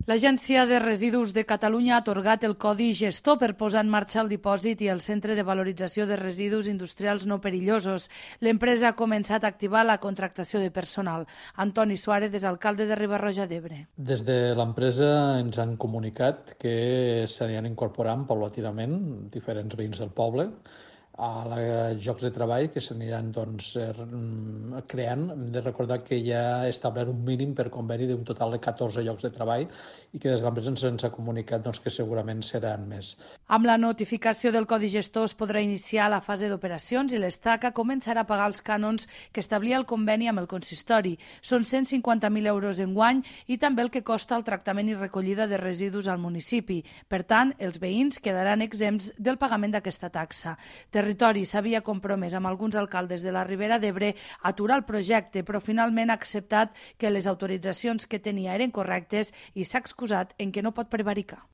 L'Agència de Residus de Catalunya ha atorgat el codi gestor per posar en marxa el dipòsit i el centre de valorització de residus industrials no perillosos. L'empresa ha començat a activar la contractació de personal. Antoni Suárez és alcalde de Riba-roja d'Ebre. Des de l'empresa ens han comunicat que s'aniran incorporant paulatinament diferents veïns del poble a llocs de treball que s'aniran creant. Hem de recordar que ja ha establert un mínim per conveni d'un total de 14 llocs de treball i que des de l'empresa ens ha comunicat que segurament seran més. Amb la notificació del codi gestor es podrà iniciar la fase d'operacions i l'Estaca començarà a pagar els cànons que establia el conveni amb el consistori. Són 150.000 euros enguany i també el que costa el tractament i recollida de residus al municipi. Per tant, els veïns quedaran exempts del pagament d'aquesta taxa. Territori s'havia compromès amb alguns alcaldes de la Ribera d'Ebre a aturar el projecte, però finalment ha acceptat que les autoritzacions que tenia eren correctes i s'ha excusat en que no pot prevaricar.